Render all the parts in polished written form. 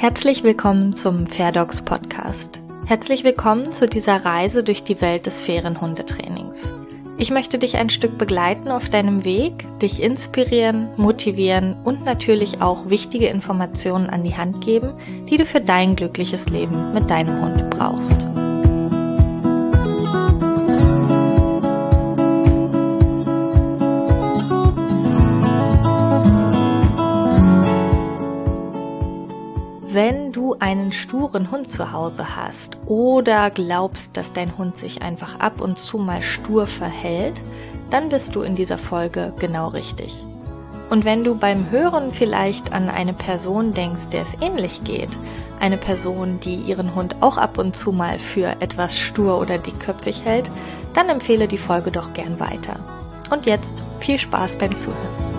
Herzlich willkommen zum Fair Dogs Podcast. Herzlich willkommen zu dieser Reise durch die Welt des fairen Hundetrainings. Ich möchte dich ein Stück begleiten auf deinem Weg, dich inspirieren, motivieren und natürlich auch wichtige Informationen an die Hand geben, die du für dein glückliches Leben mit deinem Hund brauchst. Wenn du einen sturen Hund zu Hause hast oder glaubst, dass dein Hund sich einfach ab und zu mal stur verhält, dann bist du in dieser Folge genau richtig. Und wenn du beim Hören vielleicht an eine Person denkst, der es ähnlich geht, eine Person, die ihren Hund auch ab und zu mal für etwas stur oder dickköpfig hält, dann empfehle die Folge doch gern weiter. Und jetzt viel Spaß beim Zuhören.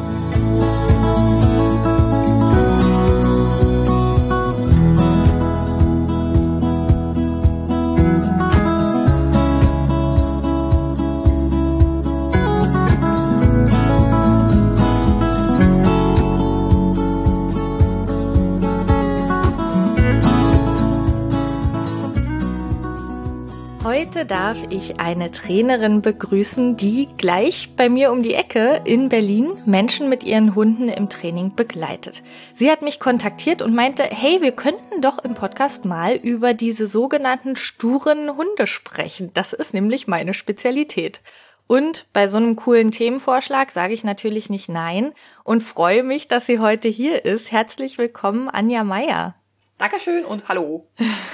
Heute darf ich eine Trainerin begrüßen, die gleich bei mir um die Ecke in Berlin Menschen mit ihren Hunden im Training begleitet. Sie hat mich kontaktiert und meinte, hey, wir könnten doch im Podcast mal über diese sogenannten sturen Hunde sprechen. Das ist nämlich meine Spezialität. Und bei so einem coolen Themenvorschlag sage ich natürlich nicht nein und freue mich, dass sie heute hier ist. Herzlich willkommen, Anja Meier. Dankeschön und hallo.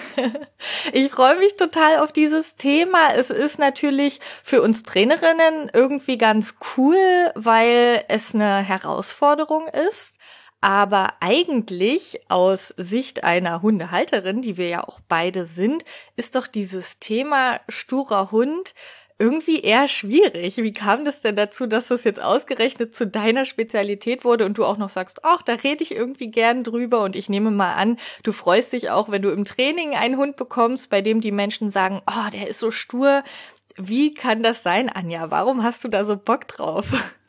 Ich freue mich total auf dieses Thema. Es ist natürlich für uns Trainerinnen irgendwie ganz cool, weil es eine Herausforderung ist. Aber eigentlich aus Sicht einer Hundehalterin, die wir ja auch beide sind, ist doch dieses Thema sturer Hund irgendwie eher schwierig. Wie kam das denn dazu, dass das jetzt ausgerechnet zu deiner Spezialität wurde und du auch noch sagst, ach, da rede ich irgendwie gern drüber, und ich nehme mal an, du freust dich auch, wenn du im Training einen Hund bekommst, bei dem die Menschen sagen, oh, der ist so stur. Wie kann das sein, Anja? Warum hast du da so Bock drauf?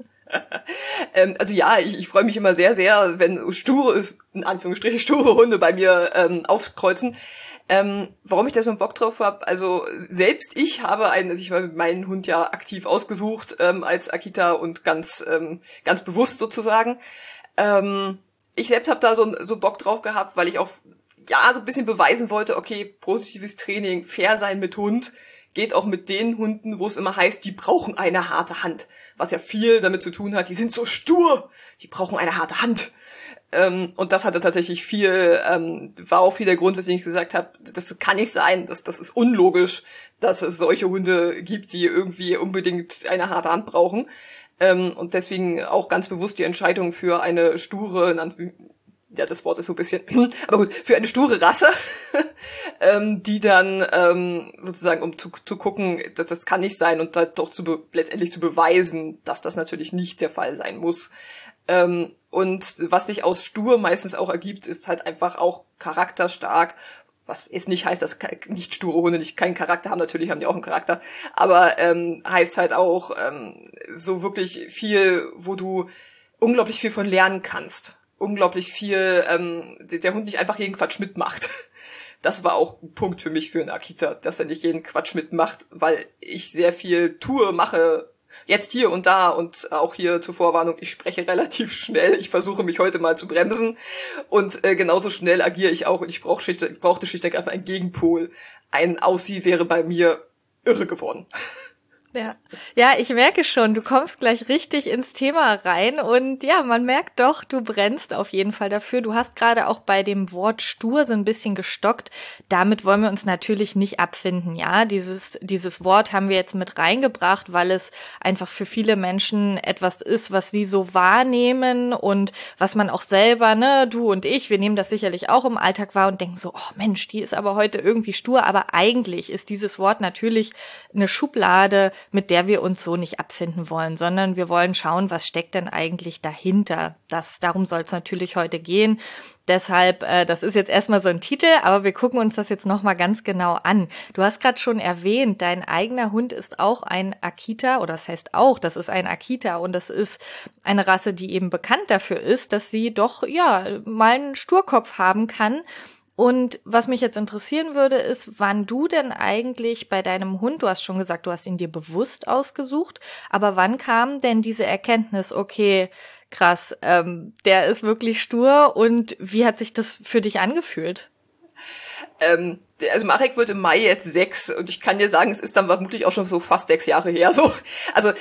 Also ja, ich freue mich immer sehr, sehr, wenn sture Hunde bei mir aufkreuzen. Warum ich da so einen Bock drauf habe, also selbst ich habe meinen Hund ja aktiv ausgesucht als Akita und ganz bewusst sozusagen. Ich selbst habe da so Bock drauf gehabt, weil ich auch so ein bisschen beweisen wollte, okay, positives Training, fair sein mit Hund, geht auch mit den Hunden, wo es immer heißt, die brauchen eine harte Hand. Was ja viel damit zu tun hat, die sind so stur, die brauchen eine harte Hand. Und das hatte tatsächlich war auch viel der Grund, weswegen ich gesagt habe, das kann nicht sein, das ist unlogisch, dass es solche Hunde gibt, die irgendwie unbedingt eine harte Hand brauchen. Und deswegen auch ganz bewusst die Entscheidung für eine sture, das Wort ist so ein bisschen, aber gut, für eine sture Rasse, die dann sozusagen, um zu gucken, das kann nicht sein und da doch letztendlich zu beweisen, dass das natürlich nicht der Fall sein muss. Und was sich aus stur meistens auch ergibt, ist halt einfach auch charakterstark, was jetzt nicht heißt, dass nicht sture Hunde keinen Charakter haben, natürlich haben die auch einen Charakter, aber heißt halt auch so wirklich viel, wo du unglaublich viel von lernen kannst. Unglaublich viel, der Hund nicht einfach jeden Quatsch mitmacht. Das war auch ein Punkt für mich für einen Akita, dass er nicht jeden Quatsch mitmacht, weil ich sehr viel mache, jetzt hier und da, und auch hier zur Vorwarnung, ich spreche relativ schnell, ich versuche mich heute mal zu bremsen und genauso schnell agiere ich auch, und ich brauchte schlicht und ergreifend einen Gegenpol. Ein Aussie wäre bei mir irre geworden. Ja, ich merke schon, du kommst gleich richtig ins Thema rein und ja, man merkt doch, du brennst auf jeden Fall dafür. Du hast gerade auch bei dem Wort stur so ein bisschen gestockt. Damit wollen wir uns natürlich nicht abfinden, ja. Dieses Wort haben wir jetzt mit reingebracht, weil es einfach für viele Menschen etwas ist, was sie so wahrnehmen und was man auch selber, du und ich, wir nehmen das sicherlich auch im Alltag wahr und denken so, oh Mensch, die ist aber heute irgendwie stur, aber eigentlich ist dieses Wort natürlich eine Schublade, mit der wir uns so nicht abfinden wollen, sondern wir wollen schauen, was steckt denn eigentlich dahinter. Darum soll es natürlich heute gehen. Deshalb, das ist jetzt erstmal so ein Titel, aber wir gucken uns das jetzt nochmal ganz genau an. Du hast gerade schon erwähnt, dein eigener Hund ist auch ein Akita, oder das heißt auch, das ist ein Akita und das ist eine Rasse, die eben bekannt dafür ist, dass sie doch, ja, mal einen Sturkopf haben kann. Und was mich jetzt interessieren würde, ist, wann du denn eigentlich bei deinem Hund, du hast schon gesagt, du hast ihn dir bewusst ausgesucht, aber wann kam denn diese Erkenntnis, okay, krass, der ist wirklich stur und wie hat sich das für dich angefühlt? Also Marek wird im Mai jetzt 6 und ich kann dir sagen, es ist dann vermutlich auch schon so fast 6 Jahre her. So. Also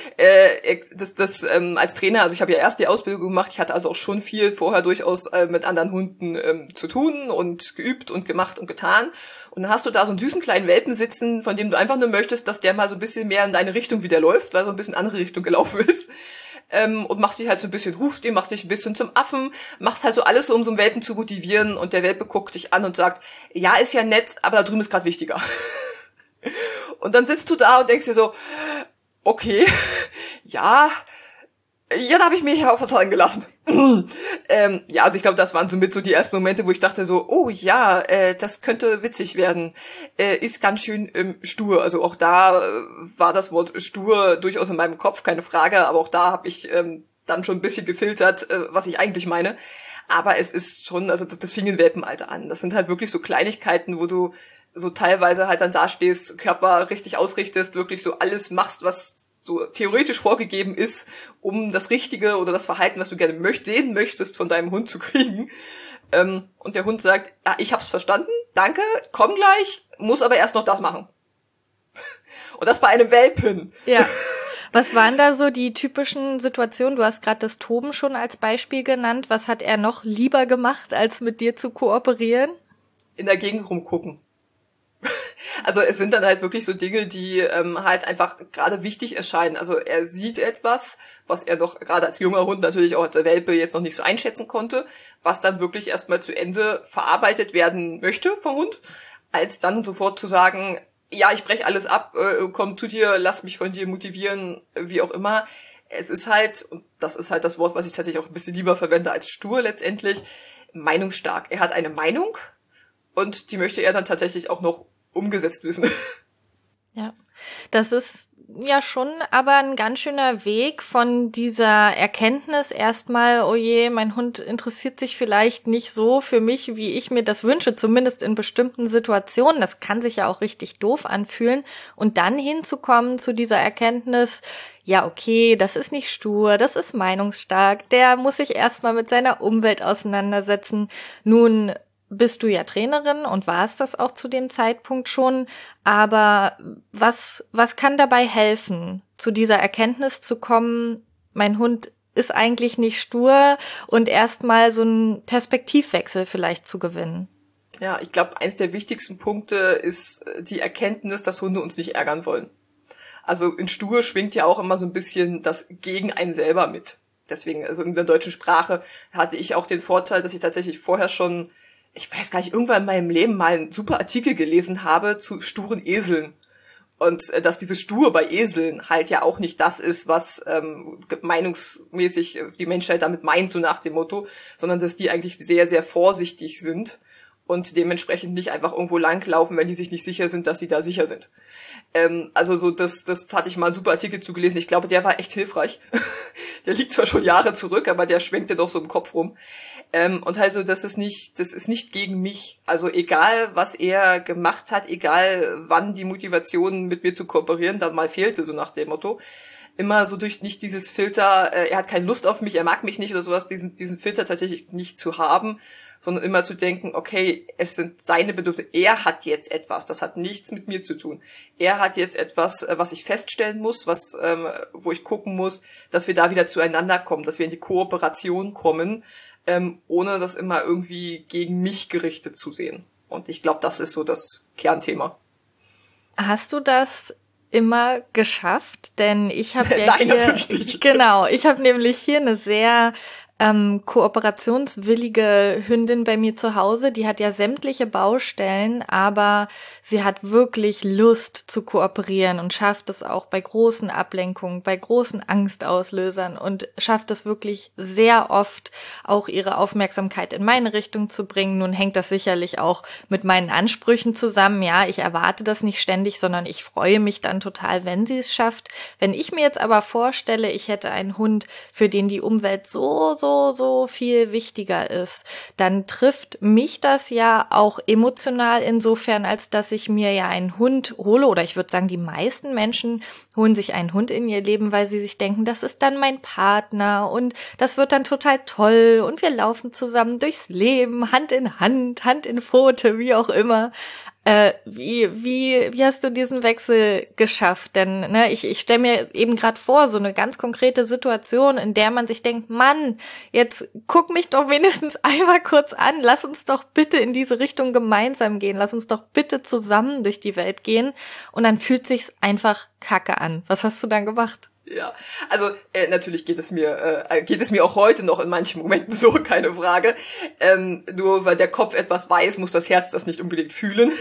als Trainer, also ich habe ja erst die Ausbildung gemacht, ich hatte also auch schon viel vorher durchaus mit anderen Hunden zu tun und geübt und gemacht und getan. Und dann hast du da so einen süßen kleinen Welpen sitzen, von dem du einfach nur möchtest, dass der mal so ein bisschen mehr in deine Richtung wieder läuft, weil so ein bisschen andere Richtung gelaufen ist. Und machst dich halt so ein bisschen, rufst ihn, machst dich ein bisschen zum Affen, machst halt so alles so, um so einen Welpen zu motivieren und der Welpe guckt dich an und sagt, ja, ist ja nett, aber da drüben ist gerade wichtiger. Und dann sitzt du da und denkst dir so, okay, ja, da habe ich mir ja auch was angelassen. Ja, also ich glaube, das waren somit so die ersten Momente, wo ich dachte so, oh ja, das könnte witzig werden. Ist ganz schön stur. Also auch da war das Wort stur durchaus in meinem Kopf, keine Frage. Aber auch da habe ich dann schon ein bisschen gefiltert, was ich eigentlich meine. Aber es ist schon, also das fing im Welpenalter an. Das sind halt wirklich so Kleinigkeiten, wo du so teilweise halt dann dastehst, Körper richtig ausrichtest, wirklich so alles machst, was so theoretisch vorgegeben ist, um das Richtige oder das Verhalten, was du gerne sehen möchtest, von deinem Hund zu kriegen. Und der Hund sagt, ja, ich hab's verstanden, danke, komm gleich, muss aber erst noch das machen. Und das bei einem Welpen. Ja. Was waren da so die typischen Situationen? Du hast gerade das Toben schon als Beispiel genannt. Was hat er noch lieber gemacht, als mit dir zu kooperieren? In der Gegend rumgucken. Also es sind dann halt wirklich so Dinge, die halt einfach gerade wichtig erscheinen. Also er sieht etwas, was er noch gerade als junger Hund natürlich auch als Welpe jetzt noch nicht so einschätzen konnte, was dann wirklich erstmal zu Ende verarbeitet werden möchte vom Hund, als dann sofort zu sagen, ja, ich breche alles ab, komm zu dir, lass mich von dir motivieren, wie auch immer. Es ist halt, und das ist halt das Wort, was ich tatsächlich auch ein bisschen lieber verwende als stur letztendlich, meinungsstark. Er hat eine Meinung und die möchte er dann tatsächlich auch noch umgesetzt wissen. Ja, das ist ja schon aber ein ganz schöner Weg von dieser Erkenntnis erstmal, oh je, mein Hund interessiert sich vielleicht nicht so für mich, wie ich mir das wünsche, zumindest in bestimmten Situationen. Das kann sich ja auch richtig doof anfühlen. Und dann hinzukommen zu dieser Erkenntnis, ja, okay, das ist nicht stur, das ist meinungsstark, der muss sich erstmal mit seiner Umwelt auseinandersetzen. Nun bist du ja Trainerin und warst das auch zu dem Zeitpunkt schon. Aber was kann dabei helfen, zu dieser Erkenntnis zu kommen, mein Hund ist eigentlich nicht stur und erstmal so einen Perspektivwechsel vielleicht zu gewinnen? Ja, ich glaube, eins der wichtigsten Punkte ist die Erkenntnis, dass Hunde uns nicht ärgern wollen. Also in stur schwingt ja auch immer so ein bisschen das gegen einen selber mit. Deswegen, also in der deutschen Sprache hatte ich auch den Vorteil, dass ich tatsächlich vorher schon, ich weiß gar nicht, irgendwann in meinem Leben mal einen super Artikel gelesen habe zu sturen Eseln. Und dass dieses Stur bei Eseln halt ja auch nicht das ist, was meinungsmäßig die Menschheit damit meint, so nach dem Motto, sondern dass die eigentlich sehr, sehr vorsichtig sind und dementsprechend nicht einfach irgendwo langlaufen, wenn die sich nicht sicher sind, dass sie da sicher sind. Also so, das hatte ich mal einen super Artikel zugelesen. Ich glaube, der war echt hilfreich. Der liegt zwar schon Jahre zurück, aber der schwenkte doch so im Kopf rum. Und halt so, das ist nicht gegen mich. Also egal, was er gemacht hat, egal wann die Motivation mit mir zu kooperieren dann mal fehlte, so nach dem Motto. Immer so durch nicht dieses Filter, er hat keine Lust auf mich, er mag mich nicht oder sowas, diesen Filter tatsächlich nicht zu haben, sondern immer zu denken, okay, es sind seine Bedürfnisse, er hat jetzt etwas, das hat nichts mit mir zu tun. Er hat jetzt etwas, was ich feststellen muss, wo ich gucken muss, dass wir da wieder zueinander kommen, dass wir in die Kooperation kommen, ohne das immer irgendwie gegen mich gerichtet zu sehen. Und ich glaube, das ist so das Kernthema. Hast du das immer geschafft? Denn ich habe ja Nein, natürlich nicht. Genau, ich habe nämlich hier eine sehr kooperationswillige Hündin bei mir zu Hause. Die hat ja sämtliche Baustellen, aber sie hat wirklich Lust zu kooperieren und schafft es auch bei großen Ablenkungen, bei großen Angstauslösern und schafft es wirklich sehr oft, auch ihre Aufmerksamkeit in meine Richtung zu bringen. Nun hängt das sicherlich auch mit meinen Ansprüchen zusammen. Ja, ich erwarte das nicht ständig, sondern ich freue mich dann total, wenn sie es schafft. Wenn ich mir jetzt aber vorstelle, ich hätte einen Hund, für den die Umwelt so viel wichtiger ist, dann trifft mich das ja auch emotional insofern, als dass ich mir ja einen Hund hole, oder ich würde sagen, die meisten Menschen holen sich einen Hund in ihr Leben, weil sie sich denken, das ist dann mein Partner und das wird dann total toll und wir laufen zusammen durchs Leben, Hand in Hand, Hand in Pfote, wie auch immer. Wie hast du diesen Wechsel geschafft? Denn ich stelle mir eben gerade vor, so eine ganz konkrete Situation, in der man sich denkt, Mann, jetzt guck mich doch wenigstens einmal kurz an, lass uns doch bitte in diese Richtung gemeinsam gehen, lass uns doch bitte zusammen durch die Welt gehen und dann fühlt sich's einfach kacke an. Was hast du dann gemacht? Ja, also natürlich geht es mir auch heute noch in manchen Momenten so, keine Frage. Nur weil der Kopf etwas weiß, muss das Herz das nicht unbedingt fühlen.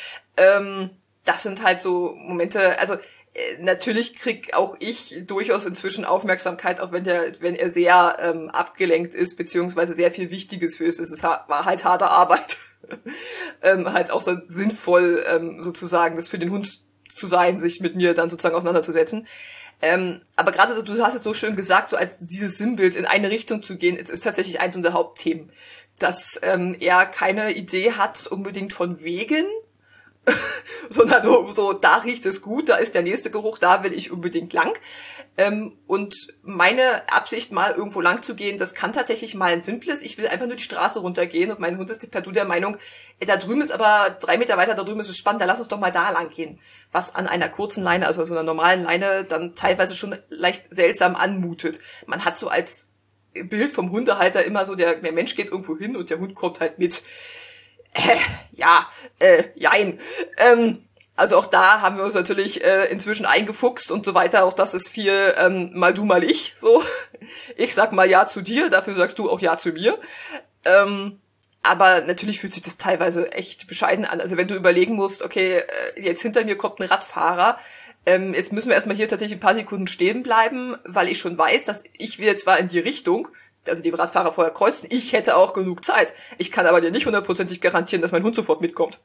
Das sind halt so Momente, also natürlich krieg auch ich durchaus inzwischen Aufmerksamkeit, auch wenn er sehr abgelenkt ist, beziehungsweise sehr viel Wichtiges für ist. War halt harte Arbeit. Halt auch so sinnvoll sozusagen, das für den Hund zu sein, sich mit mir dann sozusagen auseinanderzusetzen. Aber gerade du hast es so schön gesagt, so als dieses Sinnbild in eine Richtung zu gehen, es ist tatsächlich eins unserer Hauptthemen, dass er keine Idee hat unbedingt von Wegen, sondern nur so, da riecht es gut, da ist der nächste Geruch, da will ich unbedingt lang. Und meine Absicht, mal irgendwo lang zu gehen, das kann tatsächlich mal ein simples, ich will einfach nur die Straße runtergehen und mein Hund ist per Du der Meinung, da drüben ist aber 3 Meter weiter, da drüben ist es spannend, da lass uns doch mal da lang gehen. Was an einer kurzen Leine, also so einer normalen Leine, dann teilweise schon leicht seltsam anmutet. Man hat so als Bild vom Hundehalter immer so, der Mensch geht irgendwo hin und der Hund kommt halt mit. Jein. Also auch da haben wir uns natürlich inzwischen eingefuchst und so weiter. Auch das ist viel mal du, mal ich. So, ich sag mal ja zu dir, dafür sagst du auch ja zu mir. Aber natürlich fühlt sich das teilweise echt bescheiden an. Also wenn du überlegen musst, okay, jetzt hinter mir kommt ein Radfahrer, jetzt müssen wir erstmal hier tatsächlich ein paar Sekunden stehen bleiben, weil ich schon weiß, dass ich will jetzt zwar in die Richtung, also die Radfahrer vorher kreuzen, ich hätte auch genug Zeit. Ich kann aber dir nicht 100%ig garantieren, dass mein Hund sofort mitkommt.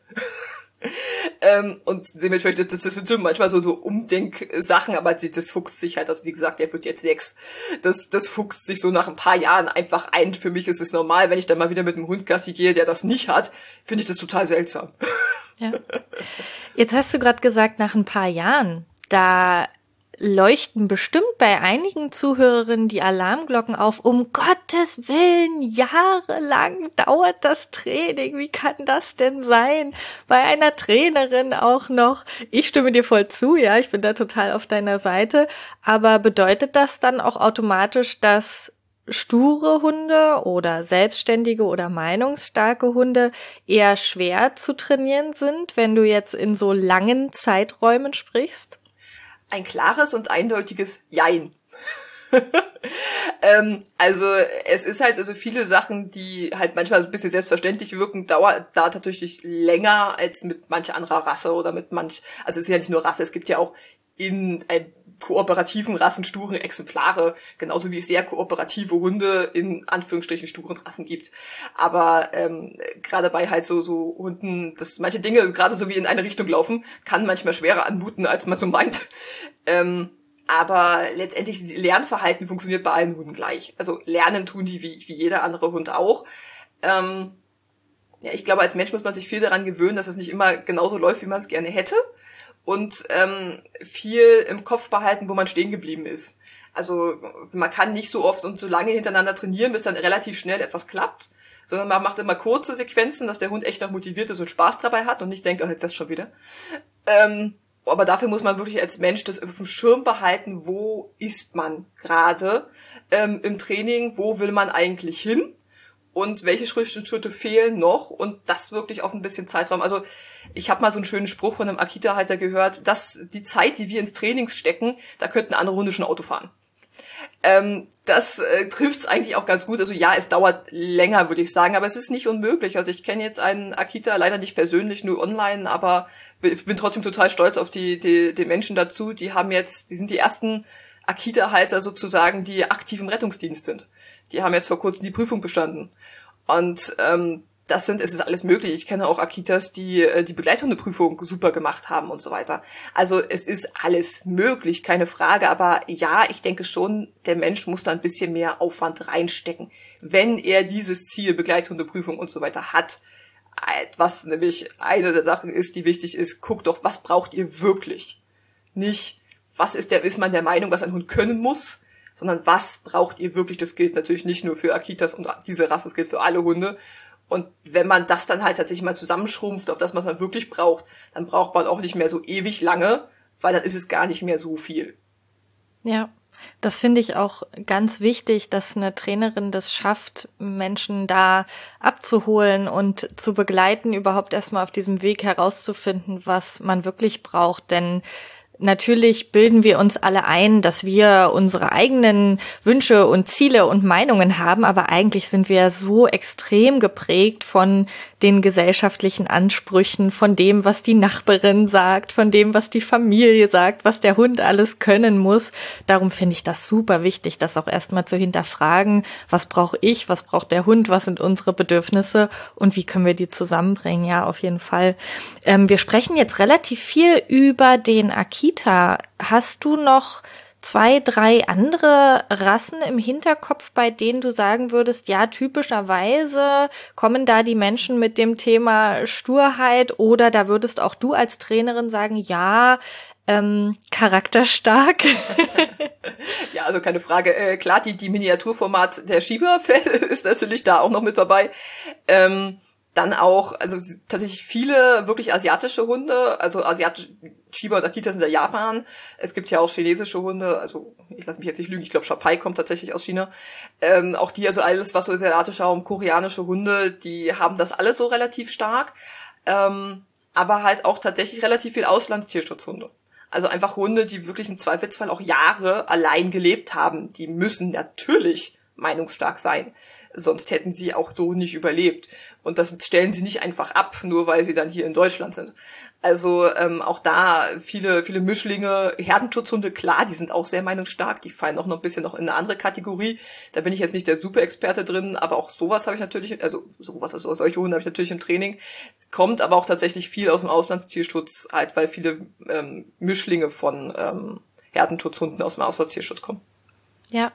Und dementsprechend, das sind manchmal so Umdenksachen, aber das fuchst sich halt, also wie gesagt, der wird jetzt 6. Das fuchst sich so nach ein paar Jahren einfach ein. Für mich ist es normal, wenn ich dann mal wieder mit einem Hund Gassi gehe, der das nicht hat, finde ich das total seltsam. Ja. Jetzt hast du gerade gesagt, nach ein paar Jahren, da leuchten bestimmt bei einigen Zuhörerinnen die Alarmglocken auf. Um Gottes Willen, jahrelang dauert das Training. Wie kann das denn sein? Bei einer Trainerin auch noch. Ich stimme dir voll zu, ja, ich bin da total auf deiner Seite. Aber bedeutet das dann auch automatisch, dass sture Hunde oder selbstständige oder meinungsstarke Hunde eher schwer zu trainieren sind, wenn du jetzt in so langen Zeiträumen sprichst? Ein klares und eindeutiges Jein. Also es ist halt also viele Sachen, die halt manchmal ein bisschen selbstverständlich wirken, dauert da tatsächlich länger als mit manch anderer Rasse oder also es ist ja nicht nur Rasse, es gibt ja auch in kooperativen Rassen sture Exemplare, genauso wie es sehr kooperative Hunde in Anführungsstrichen sturen Rassen gibt. Aber gerade bei halt so Hunden, dass manche Dinge gerade so wie in eine Richtung laufen, kann manchmal schwerer anmuten, als man so meint. Aber letztendlich, Lernverhalten funktioniert bei allen Hunden gleich. Also lernen tun die wie jeder andere Hund auch. Ja, ich glaube, als Mensch muss man sich viel daran gewöhnen, dass es nicht immer genauso läuft, wie man es gerne hätte. Und viel im Kopf behalten, wo man stehen geblieben ist. Also man kann nicht so oft und so lange hintereinander trainieren, bis dann relativ schnell etwas klappt, sondern man macht immer kurze Sequenzen, dass der Hund echt noch motiviert ist und Spaß dabei hat und nicht denkt, oh, jetzt das schon wieder. Aber dafür muss man wirklich als Mensch das auf dem Schirm behalten, wo ist man gerade im Training, wo will man eigentlich hin und welche Schritte fehlen noch und das wirklich auf ein bisschen Zeitraum. Also ich habe mal so einen schönen Spruch von einem Akita-Halter gehört, dass die Zeit, die wir ins Training stecken, da könnten andere Hunde schon Auto fahren. Das trifft's eigentlich auch ganz gut. Also ja, es dauert länger, würde ich sagen, aber es ist nicht unmöglich. Also ich kenne jetzt einen Akita, leider nicht persönlich, nur online, aber bin trotzdem total stolz auf die Menschen dazu. Die sind die ersten Akita-Halter sozusagen, die aktiv im Rettungsdienst sind. Die haben jetzt vor kurzem die Prüfung bestanden. Und es ist alles möglich. Ich kenne auch Akitas, die Begleithundeprüfung super gemacht haben und so weiter. Also es ist alles möglich, keine Frage. Aber ja, ich denke schon, der Mensch muss da ein bisschen mehr Aufwand reinstecken, wenn er dieses Ziel, Begleithundeprüfung und so weiter hat. Was nämlich eine der Sachen ist, die wichtig ist, guckt doch, was braucht ihr wirklich? Nicht, ist man der Meinung, was ein Hund können muss, sondern was braucht ihr wirklich? Das gilt natürlich nicht nur für Akitas und diese Rasse, das gilt für alle Hunde. Und wenn man das dann halt tatsächlich mal zusammenschrumpft auf das, was man wirklich braucht, dann braucht man auch nicht mehr so ewig lange, weil dann ist es gar nicht mehr so viel. Ja, das finde ich auch ganz wichtig, dass eine Trainerin das schafft, Menschen da abzuholen und zu begleiten, überhaupt erstmal auf diesem Weg herauszufinden, was man wirklich braucht. Denn natürlich bilden wir uns alle ein, dass wir unsere eigenen Wünsche und Ziele und Meinungen haben, aber eigentlich sind wir so extrem geprägt von den gesellschaftlichen Ansprüchen, von dem, was die Nachbarin sagt, von dem, was die Familie sagt, was der Hund alles können muss. Darum finde ich das super wichtig, das auch erstmal zu hinterfragen. Was brauche ich? Was braucht der Hund? Was sind unsere Bedürfnisse? Und wie können wir die zusammenbringen? Ja, auf jeden Fall. Wir sprechen jetzt relativ viel über den Akita. Hast du noch 2, 3 andere Rassen im Hinterkopf, bei denen du sagen würdest, ja, typischerweise kommen da die Menschen mit dem Thema Sturheit, oder da würdest auch du als Trainerin sagen, ja, charakterstark? Ja, also keine Frage. Klar, die Miniaturformat der Schieber ist natürlich da auch noch mit dabei. Dann auch, also tatsächlich viele wirklich asiatische Hunde, also Shiba und Akita sind ja Japan. Es gibt ja auch chinesische Hunde, also ich lasse mich jetzt nicht lügen, ich glaube Shapai kommt tatsächlich aus China. Auch die, also alles, was so asiatische und koreanische Hunde, die haben das alle so relativ stark. Aber halt auch tatsächlich relativ viel Auslandstierschutzhunde. Also einfach Hunde, die wirklich im Zweifelsfall auch Jahre allein gelebt haben. Die müssen natürlich meinungsstark sein. Sonst hätten sie auch so nicht überlebt. Und das stellen sie nicht einfach ab, nur weil sie dann hier in Deutschland sind. Also auch da viele Mischlinge, Herdenschutzhunde, klar, die sind auch sehr meinungsstark, die fallen auch noch ein bisschen noch in eine andere Kategorie. Da bin ich jetzt nicht der Super-Experte drin, aber auch sowas habe ich natürlich, also solche Hunde habe ich natürlich im Training. Kommt aber auch tatsächlich viel aus dem Auslandstierschutz, halt, weil viele Mischlinge von Herdenschutzhunden aus dem Auslandstierschutz kommen. Ja.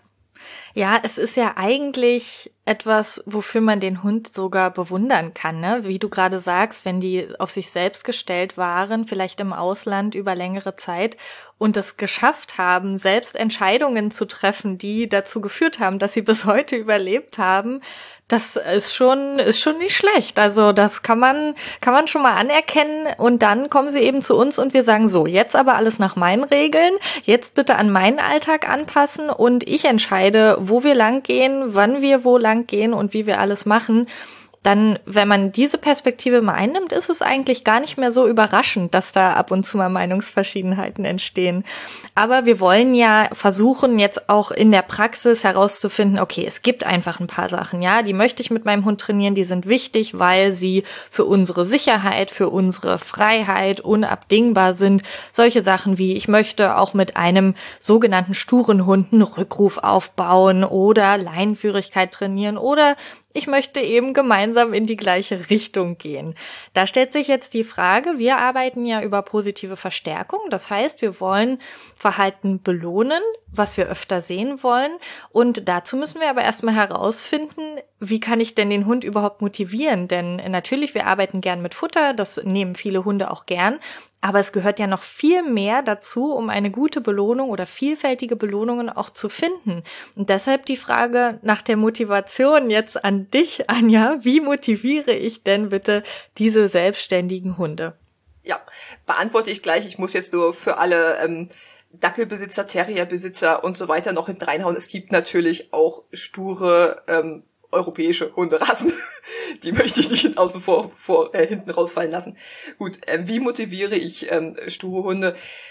Ja, es ist ja eigentlich etwas, wofür man den Hund sogar bewundern kann, ne? Wie du gerade sagst, wenn die auf sich selbst gestellt waren, vielleicht im Ausland über längere Zeit und es geschafft haben, selbst Entscheidungen zu treffen, die dazu geführt haben, dass sie bis heute überlebt haben, das ist schon nicht schlecht. Also das kann man schon mal anerkennen, und dann kommen sie eben zu uns und wir sagen so, jetzt aber alles nach meinen Regeln, jetzt bitte an meinen Alltag anpassen und ich entscheide, wo wir lang gehen, wann wir wo lang gehen und wie wir alles machen. Dann, wenn man diese Perspektive mal einnimmt, ist es eigentlich gar nicht mehr so überraschend, dass da ab und zu mal Meinungsverschiedenheiten entstehen. Aber wir wollen ja versuchen, jetzt auch in der Praxis herauszufinden, okay, es gibt einfach ein paar Sachen, ja, die möchte ich mit meinem Hund trainieren, die sind wichtig, weil sie für unsere Sicherheit, für unsere Freiheit unabdingbar sind. Solche Sachen wie, ich möchte auch mit einem sogenannten sturen Hund einen Rückruf aufbauen oder Leinenführigkeit trainieren oder ich möchte eben gemeinsam in die gleiche Richtung gehen. Da stellt sich jetzt die Frage, wir arbeiten ja über positive Verstärkung. Das heißt, wir wollen Verhalten belohnen, was wir öfter sehen wollen. Und dazu müssen wir aber erstmal herausfinden, wie kann ich denn den Hund überhaupt motivieren? Denn natürlich, wir arbeiten gern mit Futter, das nehmen viele Hunde auch gern. Aber es gehört ja noch viel mehr dazu, um eine gute Belohnung oder vielfältige Belohnungen auch zu finden. Und deshalb die Frage nach der Motivation jetzt an dich, Anja. Wie motiviere ich denn bitte diese selbstständigen Hunde? Ja, beantworte ich gleich. Ich muss jetzt nur für alle Dackelbesitzer, Terrierbesitzer und so weiter noch hinten reinhauen. Es gibt natürlich auch sture europäische Hunderassen. Die möchte ich nicht außen vor hinten rausfallen lassen. Gut, wie motiviere ich sture Hunde?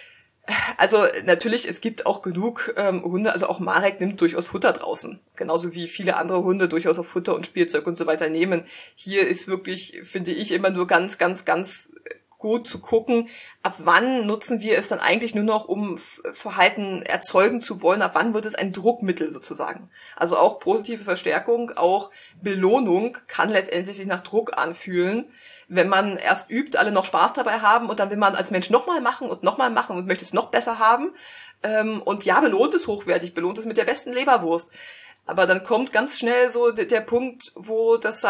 Also natürlich, es gibt auch genug Hunde, also auch Marek nimmt durchaus Futter draußen. Genauso wie viele andere Hunde durchaus auch Futter und Spielzeug und so weiter nehmen. Hier ist wirklich, finde ich, immer nur ganz, ganz, ganz gut zu gucken, ab wann nutzen wir es dann eigentlich nur noch, um Verhalten erzeugen zu wollen, ab wann wird es ein Druckmittel sozusagen. Also auch positive Verstärkung, auch Belohnung kann letztendlich sich nach Druck anfühlen. Wenn man erst übt, alle noch Spaß dabei haben und dann will man als Mensch nochmal machen und möchte es noch besser haben. Und ja, belohnt es hochwertig, belohnt es mit der besten Leberwurst. Aber dann kommt ganz schnell so der Punkt, wo das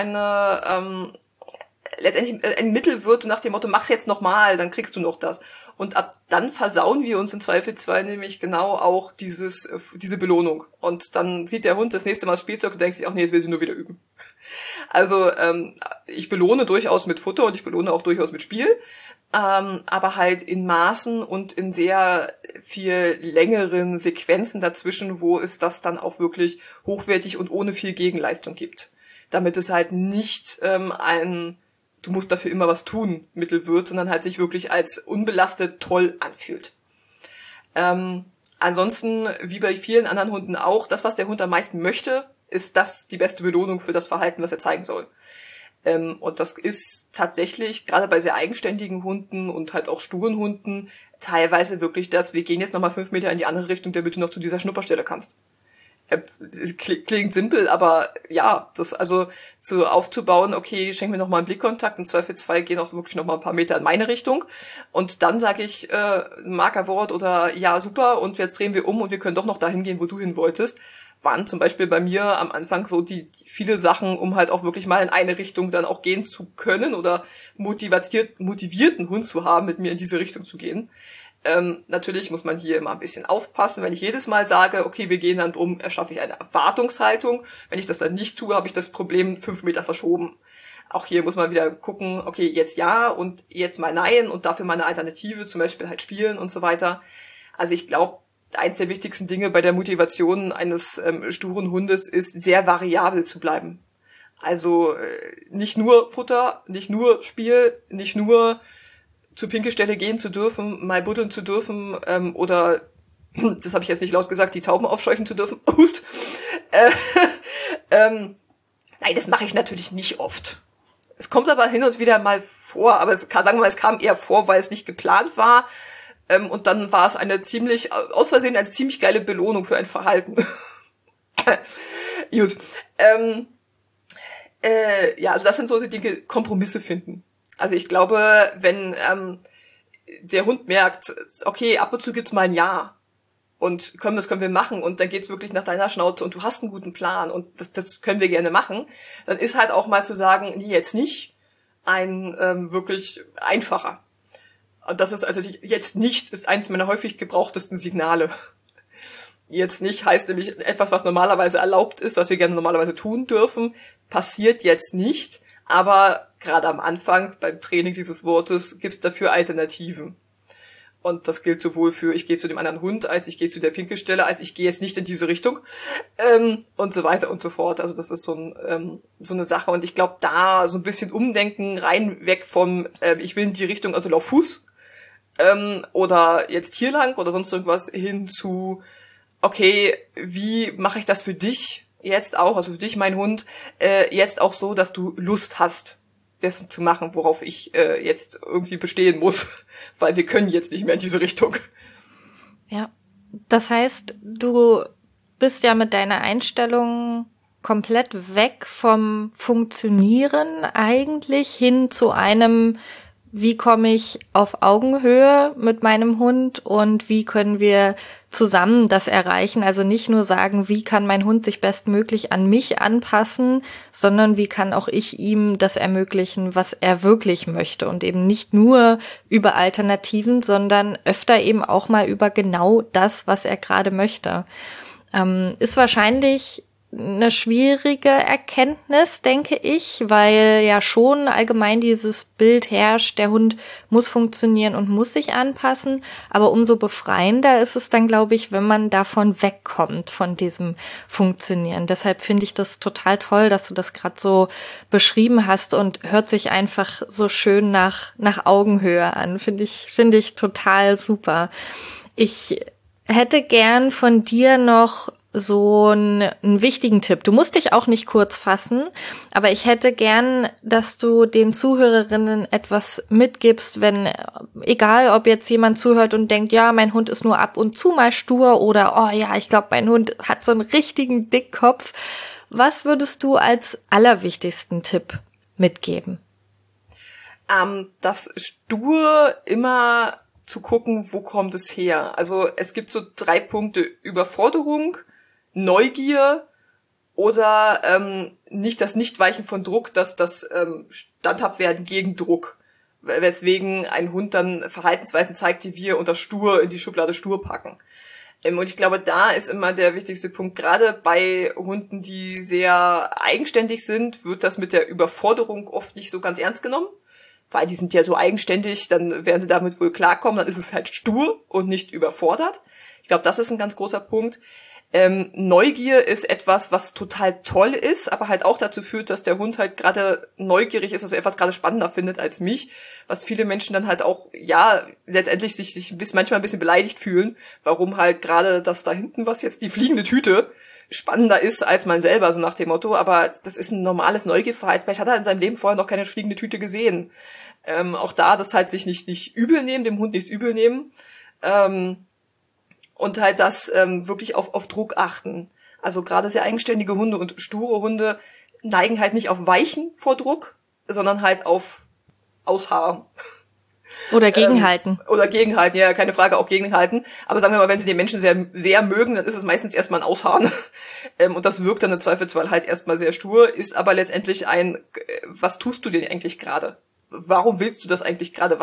letztendlich ein Mittel wird nach dem Motto, mach's jetzt nochmal, dann kriegst du noch das. Und ab dann versauen wir uns im Zweifelsfall nämlich genau auch diese Belohnung. Und dann sieht der Hund das nächste Mal das Spielzeug und denkt sich, ach nee, jetzt will sie nur wieder üben. Also ich belohne durchaus mit Futter und ich belohne auch durchaus mit Spiel, aber halt in Maßen und in sehr viel längeren Sequenzen dazwischen, wo es das dann auch wirklich hochwertig und ohne viel Gegenleistung gibt. Damit es halt nicht du musst dafür immer was tun Mittel wird, sondern halt sich wirklich als unbelastet toll anfühlt. Ansonsten, wie bei vielen anderen Hunden auch, das, was der Hund am meisten möchte, ist das die beste Belohnung für das Verhalten, was er zeigen soll. Und das ist tatsächlich, gerade bei sehr eigenständigen Hunden und halt auch sturen Hunden, teilweise wirklich das, wir gehen jetzt nochmal 5 Meter in die andere Richtung, damit du noch zu dieser Schnupperstelle kannst. Es klingt simpel, aber ja, das also so aufzubauen, okay, schenk mir nochmal einen Blickkontakt, im Zweifelsfall gehen auch wirklich nochmal ein paar Meter in meine Richtung und dann sage ich ein Markerwort oder ja, super und jetzt drehen wir um und wir können doch noch dahin gehen, wo du hin wolltest. Waren zum Beispiel bei mir am Anfang so die viele Sachen, um halt auch wirklich mal in eine Richtung dann auch gehen zu können oder motivierten Hund zu haben, mit mir in diese Richtung zu gehen. Natürlich muss man hier immer ein bisschen aufpassen. Wenn ich jedes Mal sage, okay, wir gehen dann drum, erschaffe ich eine Erwartungshaltung. Wenn ich das dann nicht tue, habe ich das Problem 5 Meter verschoben. Auch hier muss man wieder gucken, okay, jetzt ja und jetzt mal nein und dafür mal eine Alternative, zum Beispiel halt spielen und so weiter. Also ich glaube, eins der wichtigsten Dinge bei der Motivation eines sturen Hundes ist, sehr variabel zu bleiben. Also nicht nur Futter, nicht nur Spiel, nicht nur zur Pinkelstelle gehen zu dürfen, mal buddeln zu dürfen oder, das habe ich jetzt nicht laut gesagt, die Tauben aufscheuchen zu dürfen. Hust. Nein, das mache ich natürlich nicht oft. Es kommt aber hin und wieder mal vor, aber es kam eher vor, weil es nicht geplant war. Und dann war es aus Versehen eine ziemlich geile Belohnung für ein Verhalten. Gut. Ja, also das sind so die Dinge, Kompromisse finden. Also ich glaube, wenn der Hund merkt, okay, ab und zu gibt's mal ein Ja und das können wir machen und dann geht's wirklich nach deiner Schnauze und du hast einen guten Plan und das können wir gerne machen, dann ist halt auch mal zu sagen, nee, jetzt nicht, ein wirklich einfacher. Und das ist also jetzt nicht, ist eins meiner häufig gebrauchtesten Signale. Jetzt nicht heißt nämlich etwas, was normalerweise erlaubt ist, was wir gerne normalerweise tun dürfen, passiert jetzt nicht. Aber gerade am Anfang, beim Training dieses Wortes, gibt's dafür Alternativen. Und das gilt sowohl für, ich gehe zu dem anderen Hund, als ich gehe zu der Pinkelstelle, als ich gehe jetzt nicht in diese Richtung und so weiter und so fort. Also das ist so eine Sache. Und ich glaube, da so ein bisschen umdenken, rein weg vom, ich will in die Richtung, also lauf Fuß oder jetzt hier lang oder sonst irgendwas, hin zu, okay, wie mache ich das für dich? Jetzt auch, also für dich, mein Hund, jetzt auch so, dass du Lust hast, das zu machen, worauf ich jetzt irgendwie bestehen muss, weil wir können jetzt nicht mehr in diese Richtung. Ja, das heißt, du bist ja mit deiner Einstellung komplett weg vom Funktionieren eigentlich hin zu einem, wie komme ich auf Augenhöhe mit meinem Hund und wie können wir zusammen das erreichen? Also nicht nur sagen, wie kann mein Hund sich bestmöglich an mich anpassen, sondern wie kann auch ich ihm das ermöglichen, was er wirklich möchte und eben nicht nur über Alternativen, sondern öfter eben auch mal über genau das, was er gerade möchte. Ist wahrscheinlich eine schwierige Erkenntnis, denke ich, weil ja schon allgemein dieses Bild herrscht, der Hund muss funktionieren und muss sich anpassen. Aber umso befreiender ist es dann, glaube ich, wenn man davon wegkommt, von diesem Funktionieren. Deshalb finde ich das total toll, dass du das gerade so beschrieben hast und hört sich einfach so schön nach Augenhöhe an. Finde ich total super. Ich hätte gern von dir noch so einen wichtigen Tipp. Du musst dich auch nicht kurz fassen, aber ich hätte gern, dass du den Zuhörerinnen etwas mitgibst, wenn, egal ob jetzt jemand zuhört und denkt, ja, mein Hund ist nur ab und zu mal stur oder, oh ja, ich glaube, mein Hund hat so einen richtigen Dickkopf. Was würdest du als allerwichtigsten Tipp mitgeben? Das stur immer zu gucken, wo kommt es her. Also es gibt so 3 Punkte: Überforderung, Neugier oder nicht das Nichtweichen von Druck, das standhaft werden gegen Druck. Weswegen ein Hund dann Verhaltensweisen zeigt, die wir unter stur in die Schublade stur packen. Und ich glaube, da ist immer der wichtigste Punkt. Gerade bei Hunden, die sehr eigenständig sind, wird das mit der Überforderung oft nicht so ganz ernst genommen. Weil die sind ja so eigenständig, dann werden sie damit wohl klarkommen, dann ist es halt stur und nicht überfordert. Ich glaube, das ist ein ganz großer Punkt. Neugier ist etwas, was total toll ist, aber halt auch dazu führt, dass der Hund halt gerade neugierig ist, also etwas gerade spannender findet als mich, was viele Menschen dann halt auch, ja, letztendlich sich manchmal ein bisschen beleidigt fühlen, warum halt gerade das da hinten, was jetzt die fliegende Tüte, spannender ist als man selber, so nach dem Motto, aber das ist ein normales Neugierverhalten. Vielleicht hat er in seinem Leben vorher noch keine fliegende Tüte gesehen. Auch da, das halt sich nicht übel nehmen, dem Hund nichts übel nehmen, und halt das wirklich auf Druck achten. Also gerade sehr eigenständige Hunde und sture Hunde neigen halt nicht auf Weichen vor Druck, sondern halt auf Ausharren. Oder gegenhalten. Oder gegenhalten, ja, keine Frage, auch gegenhalten. Aber sagen wir mal, wenn sie den Menschen sehr, sehr mögen, dann ist es meistens erstmal ein Ausharren. Und das wirkt dann im Zweifelsfall halt erstmal sehr stur, ist aber letztendlich was tust du denn eigentlich gerade? Warum willst du das eigentlich gerade?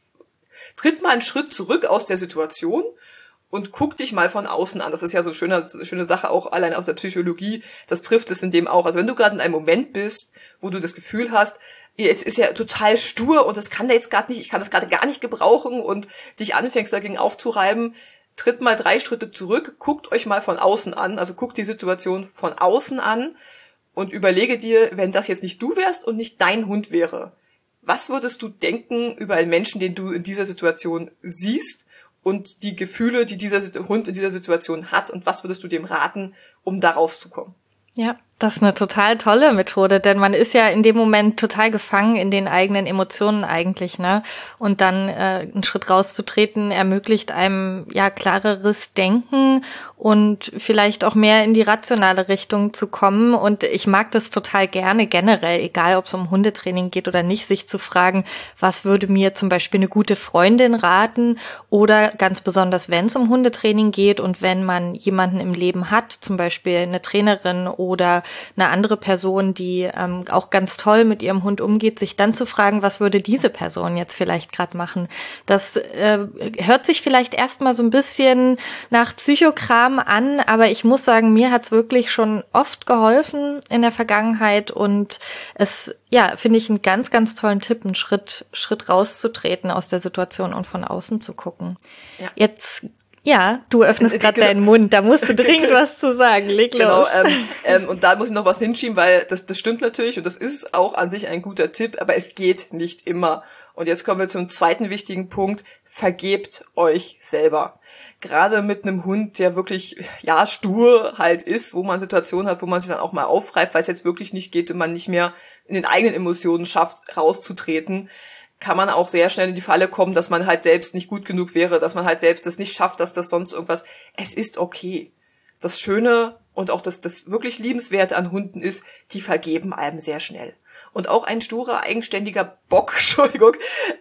Tritt mal einen Schritt zurück aus der Situation und guck dich mal von außen an. Das ist ja so eine schöne Sache auch allein aus der Psychologie. Das trifft es in dem auch. Also wenn du gerade in einem Moment bist, wo du das Gefühl hast, jetzt ist ja total stur und das kann der jetzt gerade nicht, ich kann das gerade gar nicht gebrauchen und dich anfängst dagegen aufzureiben, tritt mal 3 Schritte zurück, guckt euch mal von außen an, also guckt die Situation von außen an und überlege dir, wenn das jetzt nicht du wärst und nicht dein Hund wäre, was würdest du denken über einen Menschen, den du in dieser Situation siehst und die Gefühle, die dieser Hund in dieser Situation hat und was würdest du dem raten, um da rauszukommen? Ja, das ist eine total tolle Methode, denn man ist ja in dem Moment total gefangen in den eigenen Emotionen eigentlich, ne? Und dann einen Schritt rauszutreten ermöglicht einem ja klareres Denken und vielleicht auch mehr in die rationale Richtung zu kommen. Und ich mag das total gerne generell, egal ob es um Hundetraining geht oder nicht, sich zu fragen, was würde mir zum Beispiel eine gute Freundin raten oder ganz besonders, wenn es um Hundetraining geht und wenn man jemanden im Leben hat, zum Beispiel eine Trainerin oder eine andere Person, die auch ganz toll mit ihrem Hund umgeht, sich dann zu fragen, was würde diese Person jetzt vielleicht gerade machen. Das hört sich vielleicht erstmal so ein bisschen nach Psychokram an, aber ich muss sagen, mir hat's wirklich schon oft geholfen in der Vergangenheit und es, ja, finde ich einen ganz, ganz tollen Tipp, einen Schritt rauszutreten aus der Situation und von außen zu gucken. Ja. Jetzt ja, du öffnest gerade deinen Mund, da musst du dringend was zu sagen, leg los. Genau, und da muss ich noch was hinschieben, weil das stimmt natürlich und das ist auch an sich ein guter Tipp, aber es geht nicht immer. Und jetzt kommen wir zum zweiten wichtigen Punkt, vergebt euch selber. Gerade mit einem Hund, der wirklich, ja, stur halt ist, wo man Situationen hat, wo man sich dann auch mal aufreibt, weil es jetzt wirklich nicht geht und man nicht mehr in den eigenen Emotionen schafft, rauszutreten, kann man auch sehr schnell in die Falle kommen, dass man halt selbst nicht gut genug wäre, dass man halt selbst das nicht schafft, dass das sonst irgendwas. Es ist okay. Das Schöne und auch das wirklich Liebenswerte an Hunden ist, die vergeben einem sehr schnell. Und auch ein sturer, eigenständiger Bock, Entschuldigung,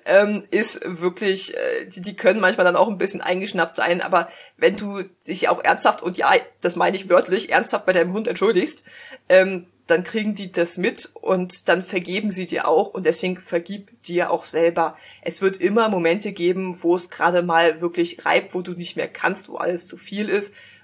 ist wirklich, die können manchmal dann auch ein bisschen eingeschnappt sein, aber wenn du dich auch ernsthaft, und ja, das meine ich wörtlich, ernsthaft bei deinem Hund entschuldigst, dann kriegen die das mit und dann vergeben sie dir auch und deswegen vergib dir auch selber. Es wird immer Momente geben, wo es gerade mal wirklich reibt, wo du nicht mehr kannst, wo alles zu viel ist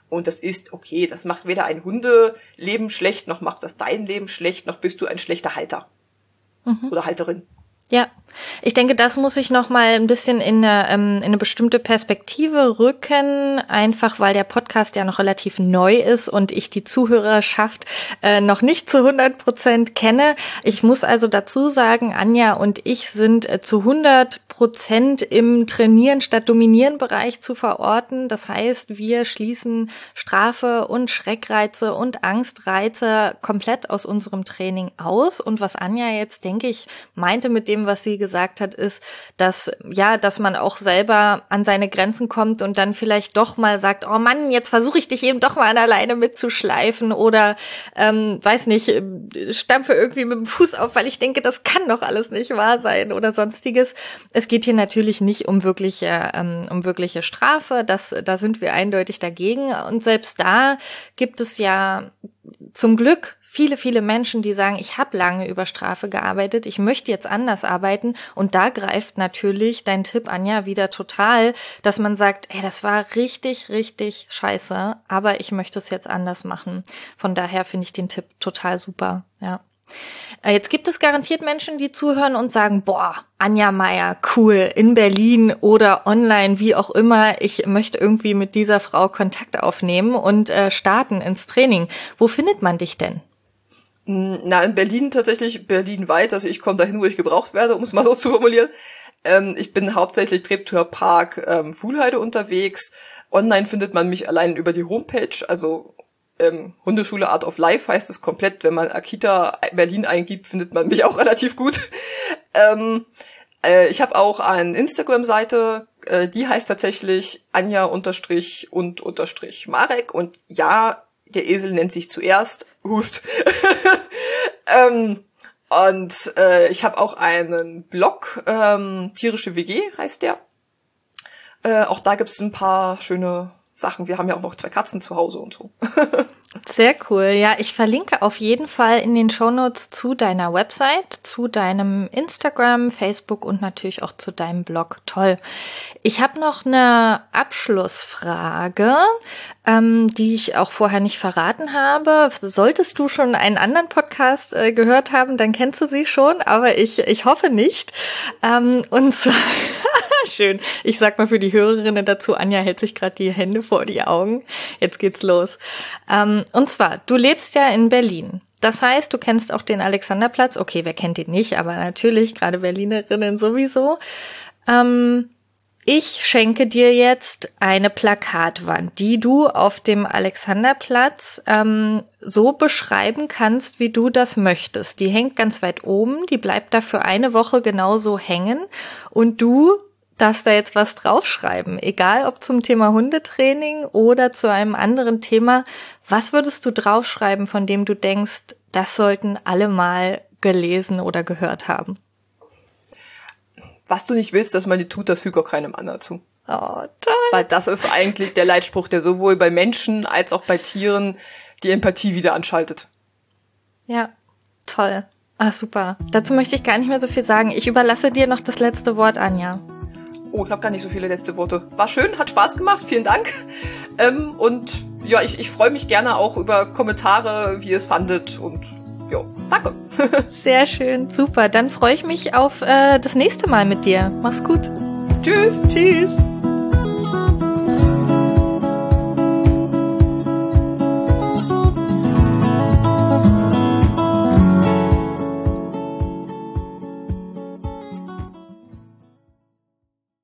Und das ist okay. Das macht weder ein Hundeleben schlecht, noch macht das dein Leben schlecht, noch bist du ein schlechter Halter. Oder Halterin. Ja, ich denke, das muss ich noch mal ein bisschen in eine bestimmte Perspektive rücken, einfach weil der Podcast ja noch relativ neu ist und ich die Zuhörerschaft noch nicht zu 100% kenne. Ich muss also dazu sagen, Anja und ich sind zu 100% im Trainieren statt Dominieren Bereich zu verorten. Das heißt, wir schließen Strafe und Schreckreize und Angstreize komplett aus unserem Training aus. Und was Anja jetzt, denke ich, meinte mit dem, was sie gesagt hat, ist, dass man auch selber an seine Grenzen kommt und dann vielleicht doch mal sagt, oh Mann, jetzt versuche ich dich eben doch mal an alleine mitzuschleifen oder, weiß nicht, stampfe irgendwie mit dem Fuß auf, weil ich denke, das kann doch alles nicht wahr sein oder sonstiges. Es geht hier natürlich nicht um wirkliche Strafe, da sind wir eindeutig dagegen und selbst da gibt es ja zum Glück viele Menschen, die sagen, ich habe lange über Strafe gearbeitet, ich möchte jetzt anders arbeiten und da greift natürlich dein Tipp, Anja, wieder total, dass man sagt, ey, das war richtig, richtig scheiße, aber ich möchte es jetzt anders machen. Von daher finde ich den Tipp total super, ja. Jetzt gibt es garantiert Menschen, die zuhören und sagen, boah, Anja Meier, cool, in Berlin oder online, wie auch immer, ich möchte irgendwie mit dieser Frau Kontakt aufnehmen und starten ins Training. Wo findet man dich denn? Na, in Berlin tatsächlich, berlinweit, also ich komme dahin, wo ich gebraucht werde, um es mal so zu formulieren. Ich bin hauptsächlich Treptower Park, Fuhlheide unterwegs. Online findet man mich allein über die Homepage, also Hundeschule Art of Life heißt es komplett. Wenn man Akita Berlin eingibt, findet man mich auch relativ gut. Ich habe auch eine Instagram-Seite, die heißt tatsächlich Anja_und_Marek und ja, der Esel nennt sich zuerst Hust. Ich habe auch einen Blog, Tierische WG heißt der. Auch da gibt's ein paar schöne Sachen. Wir haben ja auch noch 2 Katzen zu Hause und so. Sehr cool. Ja, ich verlinke auf jeden Fall in den Shownotes zu deiner Website, zu deinem Instagram, Facebook und natürlich auch zu deinem Blog. Toll. Ich habe noch eine Abschlussfrage, die ich auch vorher nicht verraten habe. Solltest du schon einen anderen Podcast gehört haben, dann kennst du sie schon, aber ich hoffe nicht. Und zwar schön. Ich sag mal für die Hörerinnen dazu, Anja hält sich gerade die Hände vor die Augen. Jetzt geht's los. Und zwar, du lebst ja in Berlin. Das heißt, du kennst auch den Alexanderplatz. Okay, wer kennt ihn nicht, aber natürlich, gerade Berlinerinnen sowieso. Ich schenke dir jetzt eine Plakatwand, die du auf dem Alexanderplatz so beschreiben kannst, wie du das möchtest. Die hängt ganz weit oben, die bleibt da für eine Woche genauso hängen und du darfst da jetzt was draufschreiben, egal ob zum Thema Hundetraining oder zu einem anderen Thema. Was würdest du draufschreiben, von dem du denkst, das sollten alle mal gelesen oder gehört haben? Was du nicht willst, dass man dir tut, das fügt auch keinem anderen zu. Oh, toll. Weil das ist eigentlich der Leitspruch, der sowohl bei Menschen als auch bei Tieren die Empathie wieder anschaltet. Ja, toll. Ah, super. Dazu möchte ich gar nicht mehr so viel sagen. Ich überlasse dir noch das letzte Wort, Anja. Oh, ich habe gar nicht so viele letzte Worte. War schön, hat Spaß gemacht, vielen Dank. Und ja, ich freue mich gerne auch über Kommentare, wie ihr es fandet und ja, danke. Sehr schön, super. Dann freue ich mich auf das nächste Mal mit dir. Mach's gut. Tschüss. Tschüss.